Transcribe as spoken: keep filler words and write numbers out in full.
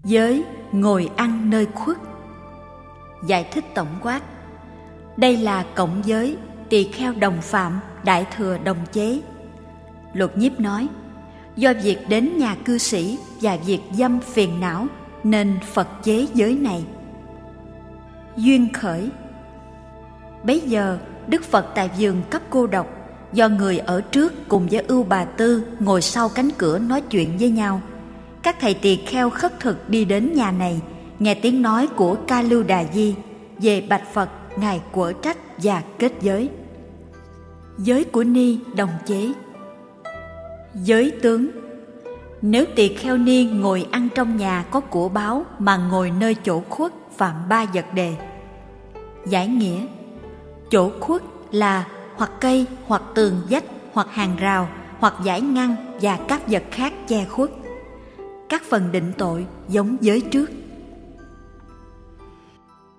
Giới ngồi ăn nơi khuất. Giải thích tổng quát: đây là cộng giới, tỳ kheo đồng phạm, đại thừa đồng chế. Lục Nhiếp nói: do việc đến nhà cư sĩ và việc dâm phiền não nên Phật chế giới này. Duyên khởi. Bấy giờ Đức Phật tại vườn Cấp Cô Độc, do người ở trước cùng với Ưu Bà Tư ngồi sau cánh cửa nói chuyện với nhau. Các thầy tỳ kheo khất thực đi đến nhà này, nghe tiếng nói của Ca Lưu Đà Di, về bạch Phật ngài quở trách và kết giới. Giới của Ni đồng chế. Giới tướng. Nếu tỳ kheo Ni ngồi ăn trong nhà có của báu mà ngồi nơi chỗ khuất phạm ba vật đề. Giải nghĩa: chỗ khuất là hoặc cây, hoặc tường vách, hoặc hàng rào, hoặc dải ngăn và các vật khác che khuất. Các phần định tội giống giới trước.